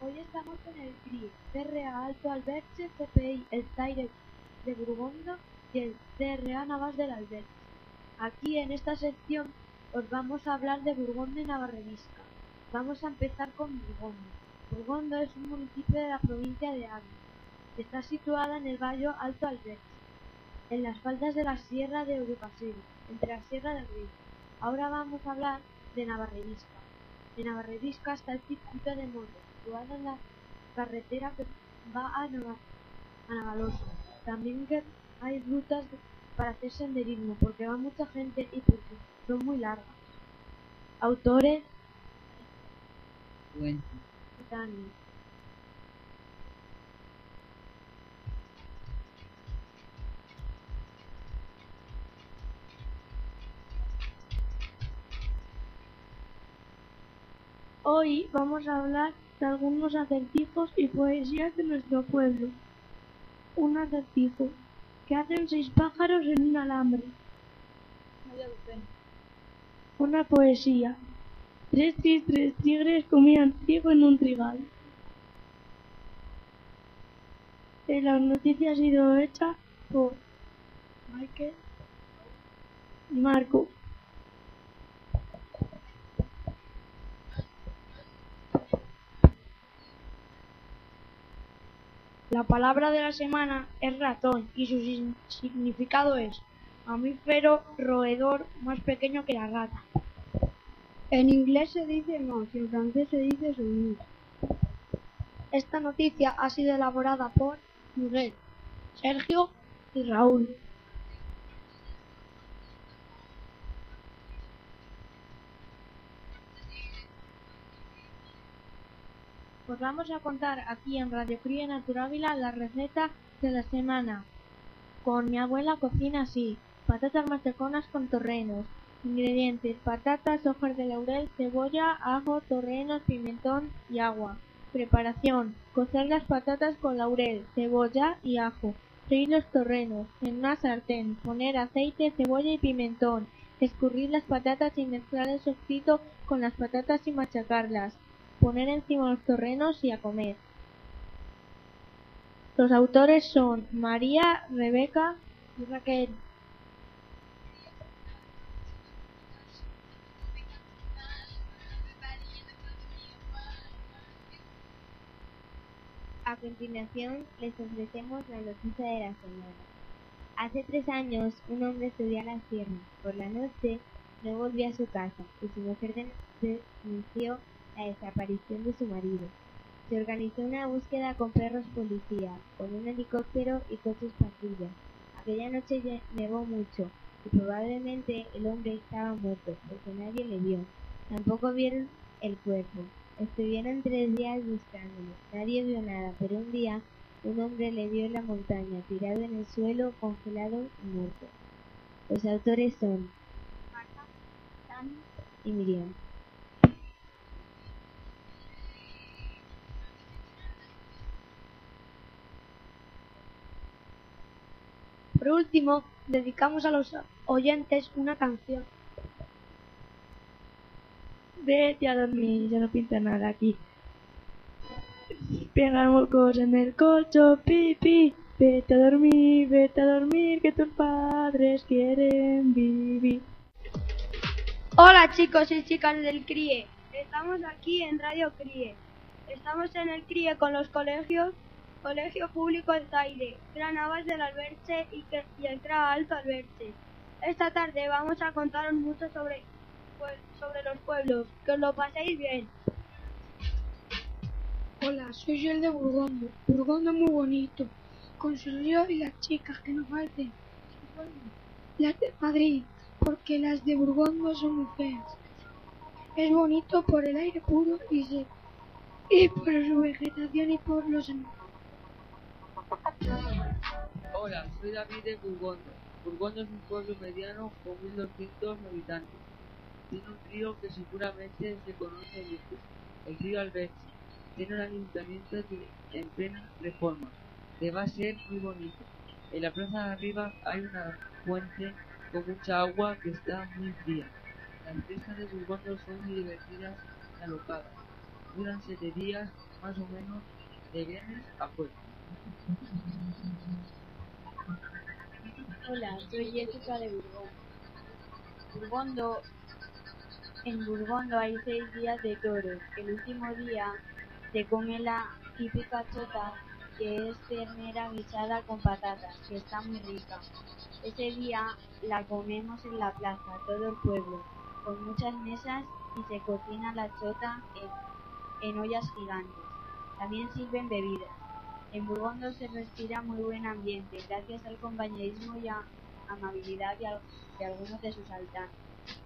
Hoy estamos en el CRIE, CRA Alto Alberche, CPI El Zaire de Burgondo y el CRA Navas del Alberche. Aquí en esta sección os vamos a hablar de Burgondo y Navarredisca. Vamos a empezar con Burgondo. Burgondo es un municipio de la provincia de Ávila. Está situada en el valle Alto Alberche, en las faldas de la Sierra de Urucasero, entre la Sierra del Río. Ahora vamos a hablar de Navarredisca. En Navarredisca está el circuito de motos, situado en la carretera que va a Navalosa. También que hay rutas para hacer senderismo, porque va mucha gente y porque son muy largas. Autores: Dani. Hoy vamos a hablar de algunos acertijos y poesías de nuestro pueblo. Un acertijo: ¿qué hacen 6 pájaros en un alambre? Una poesía: 3 tigres comían trigo en un trigal. La noticia ha sido hecha por Michael y Marco. La palabra de la semana es ratón y su significado es mamífero roedor más pequeño que la rata. En inglés se dice mouse y en francés se dice souris. Esta noticia ha sido elaborada por Miguel, Sergio y Raúl. Pues vamos a contar aquí en Radio CRIE Naturávila la receta de la semana. Con mi abuela cocina así: patatas machaconas con torrenos. Ingredientes: patatas, hojas de laurel, cebolla, ajo, torrenos, pimentón y agua. Preparación: cocer las patatas con laurel, cebolla y ajo. Freír los torrenos en una sartén, poner aceite, cebolla y pimentón. Escurrir las patatas y mezclar el sofrito con las patatas y machacarlas. Poner encima los torrenos y a comer. Los autores son María, Rebeca y Raquel. A continuación les ofrecemos la noticia de la semana. Hace 3 años un hombre subía a la sierra. Por la noche no volvió a su casa y su mujer denunció la desaparición de su marido. Se organizó una búsqueda con perros policía, con un helicóptero y coches patrulla. Aquella noche nevó mucho y probablemente el hombre estaba muerto porque nadie le vio. Tampoco vieron el cuerpo. Estuvieron 3 días buscándolo. Nadie vio nada, pero un día un hombre le vio en la montaña, tirado en el suelo, congelado y muerto. Los autores son Marta, Dani y Miriam. Por último, dedicamos a los oyentes una canción. Vete a dormir, ya no pinta nada aquí. Pega mocos en el colchón, pipi. Vete a dormir, que tus padres quieren vivir. Hola chicos y chicas del CRIE. Estamos aquí en Radio CRIE. Estamos en el CRIE con los colegios: Colegio Público El Zaire, CRA Navas del Alberche y el CRA Alto Alberche. Esta tarde vamos a contaros mucho sobre los pueblos. Que os lo paséis bien. Hola, soy yo el de Burgondo. Burgondo es muy bonito, con su río y las chicas que no falten. Las de Madrid, porque las de Burgondo son muy feas. Es bonito por el aire puro y seco, y por su vegetación y por los animales. Hola, soy David de Burgondo. Burgondo es un pueblo mediano con 1200 habitantes. Tiene un río que seguramente se conoce mucho, el río Alberche. Tiene un ayuntamiento en plena reforma, que va a ser muy bonito. En la plaza de arriba hay una fuente con mucha agua que está muy fría. Las fiestas de Burgondo son muy divertidas y alocadas. Duran 7 días más o menos de viernes a jueves. Hola, soy Jessica de Burgondo. En Burgondo hay 6 días de toros. El último día se come la típica chota, que es ternera guisada con patatas, que está muy rica. Ese día la comemos en la plaza, todo el pueblo, con muchas mesas, y se cocina la chota en ollas gigantes. También sirven bebidas. En Burgondo se respira muy buen ambiente, gracias al compañerismo y amabilidad de algunos de sus habitantes.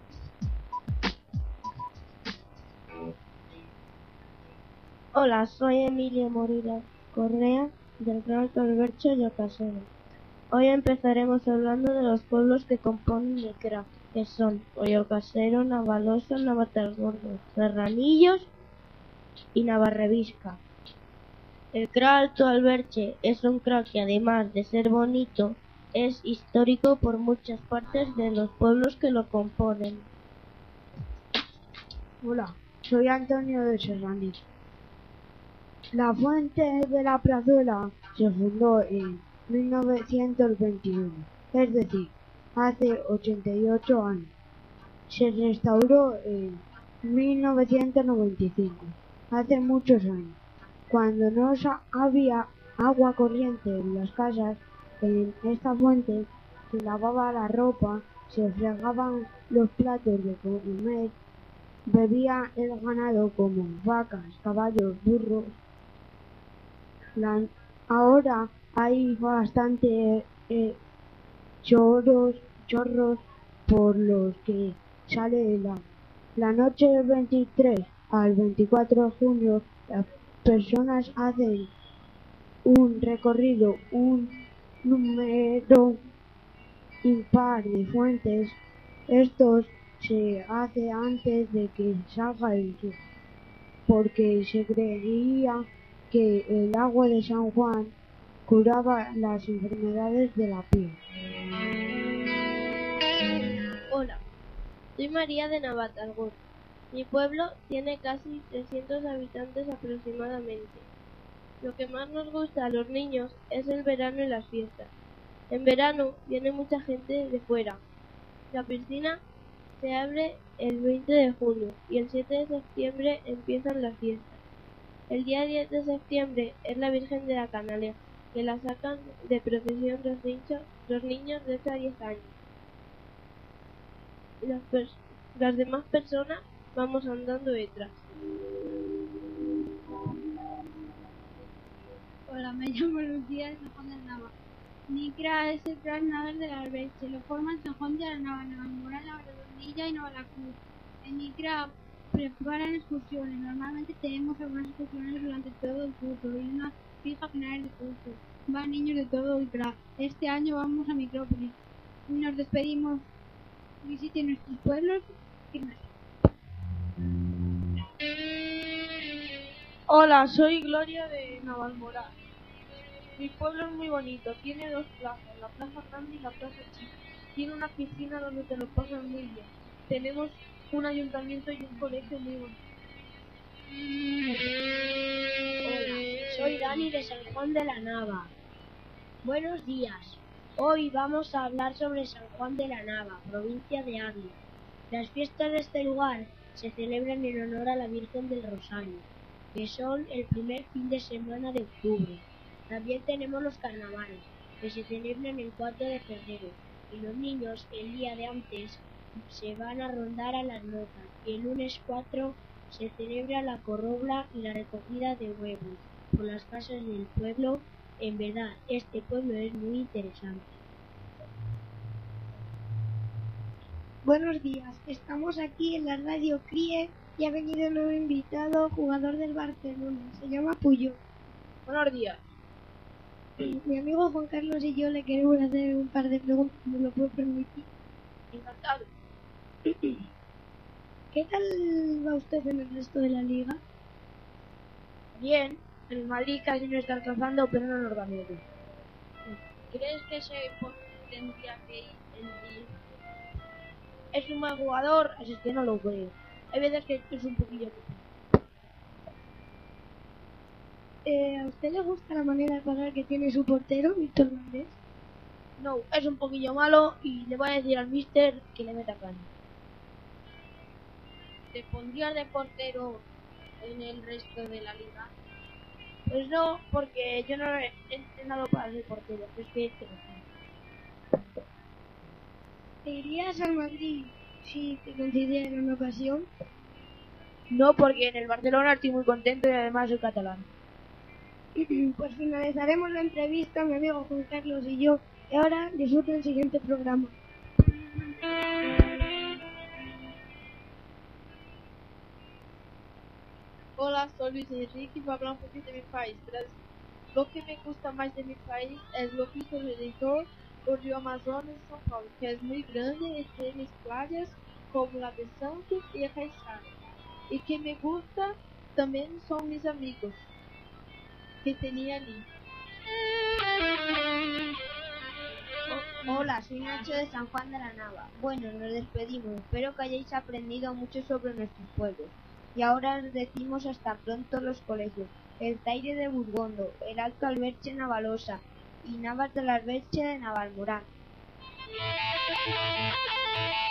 Hola, soy Emilio Morila Correa, del Gran Alto Alberche y Ocasero. Hoy empezaremos hablando de los pueblos que componen el CRA, que son Ollocasero, Navalosa, Navatalgordo, Serranillos y Navarrevisca. El CRA Alto Alberche es un CRA que, además de ser bonito, es histórico por muchas partes de los pueblos que lo componen. Hola, soy Antonio de Serranillo. La fuente de la plazuela se fundó en 1921, es decir, hace 88 años. Se restauró en 1995, hace muchos años. Cuando no había agua corriente en las casas, en esta fuente se lavaba la ropa, se fregaban los platos de comer, bebía el ganado como vacas, caballos, burros. Ahora hay bastante chorros por los que sale el agua. La noche del 23 al 24 de junio, las personas hacen un recorrido, un número impar de fuentes. Estos se hace antes de que salga el sol, porque se creía que el agua de San Juan curaba las enfermedades de la piel. Hola, soy María de Navatalgordo. Mi pueblo tiene casi 300 habitantes aproximadamente. Lo que más nos gusta a los niños es el verano y las fiestas. En verano viene mucha gente de fuera. La piscina se abre el 20 de junio y el 7 de septiembre empiezan las fiestas. El día 10 de septiembre es la Virgen de la Canaleja, que la sacan de procesión los niños de 8 a 10 años. Las demás personas vamos andando detrás. Hola, me llamo Lucía de San Juan de la Nava. Mi CRA es el CRA Nadal del Alberche. Lo forman San Juan de la Nava, Navalmoral, Redondilla y Navalacruz. En mi CRA preparan excursiones. Normalmente tenemos algunas excursiones durante todo el curso y una fija a finales de curso. Van niños de todo el CRA. Este año vamos a Micrópolis. Nos despedimos. Visiten nuestros pueblos y Hola, soy Gloria de Navalmoral. Mi pueblo es muy bonito, tiene 2 plazas, la plaza grande y la plaza chica. Tiene una piscina donde te lo pasas muy bien. Tenemos un ayuntamiento y un colegio muy bonito. Hola, soy Dani de San Juan de la Nava. Buenos días. Hoy vamos a hablar sobre San Juan de la Nava, provincia de Ávila. Las fiestas de este lugar se celebran en honor a la Virgen del Rosario, que son el primer fin de semana de octubre. También tenemos los carnavales, que se celebran el 4 de febrero, y los niños el día de antes se van a rondar a las notas, y el lunes 4 se celebra la corrobla y la recogida de huevos por las casas del pueblo. En verdad, este pueblo es muy interesante. Buenos días, estamos aquí en la radio CRIE y ha venido un nuevo invitado, jugador del Barcelona, se llama Puyol. Buenos días. Mi amigo Juan Carlos y yo le queremos hacer un par de preguntas, ¿me lo puedo permitir? Encantado. ¿Qué tal va usted en el resto de la liga? Bien, el Madrid casi no está alcanzando, pero no nos da miedo. ¿Crees que ese tendría que ir en el... Es un mal jugador, así es que no lo creo. Hay veces que es un poquillo... ¿A usted le gusta la manera de pasar que tiene su portero, Víctor Valdés? No, es un poquillo malo y le voy a decir al mister que le meta caña. ¿Te pondrías de portero en el resto de la liga? Pues no, porque yo no he entrenado para ser portero, es que ¿Te irías al Madrid si te concediera una ocasión? no, porque en el Barcelona estoy muy contento y además soy catalán. Pues finalizaremos la entrevista, mi amigo Juan Carlos y yo, y ahora disfruta el siguiente programa. Hola, soy Luis Enrique y voy a hablar un poquito de mi país, Brasil. Lo que me gusta más de mi país es lo que se alrededor del río Amazonas en São Paulo, que es muy grande y tiene playas como la de Santos y Caiçara. Y que me gusta también son mis amigos que tenía allí. Hola, soy Nacho de San Juan de la Nava. Bueno, nos despedimos. Espero que hayáis aprendido mucho sobre nuestros pueblos. Y ahora os decimos hasta pronto los colegios. El Taire de Burgondo, el Alto Alberche Navalosa y Navas de la Alberche de Navalmoral.